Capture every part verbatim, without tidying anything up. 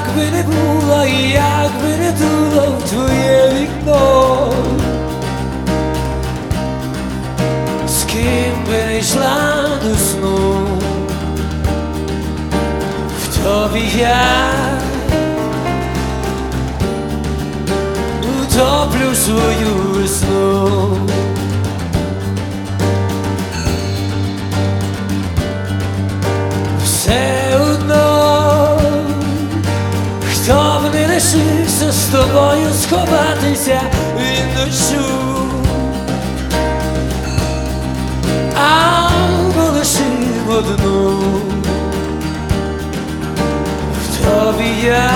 якби не було, і якби не дуло в твоє вікно, з ким би не йшла до сну, в тобі я утоплю свою весну. Все одно, хто б не лишився з тобою сховатися від дощу, або лишив одну, в тобі я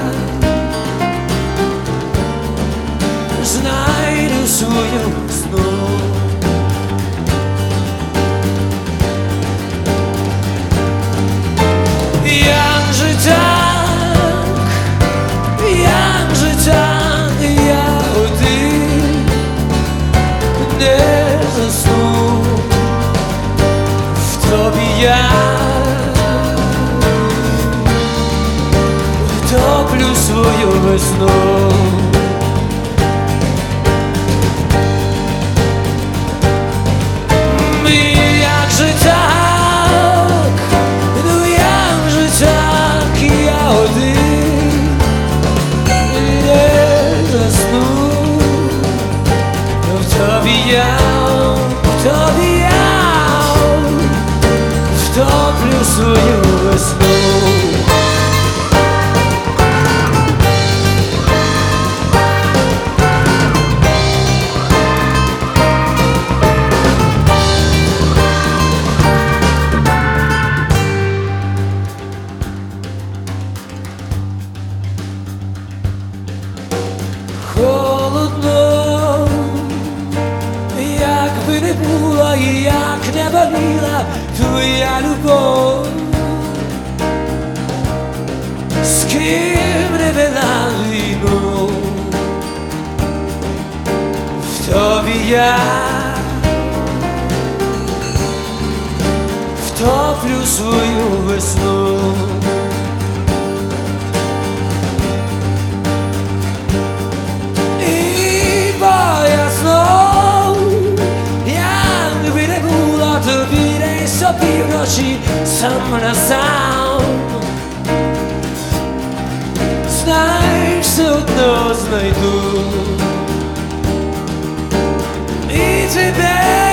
знайду свою весну. Як же так, як же так, я один не засну, в тобі я втоплю свою весну. Як же так, ну як же так, я один не засну, в тобі я, в тобі я втоплю свою весну. Холодно, як би не була і як не боліла твоя любов, з ким не вела війну, в тобі я втоплю свою весну. Півночі сам на сам, знаєш, все одно знайду і тебе.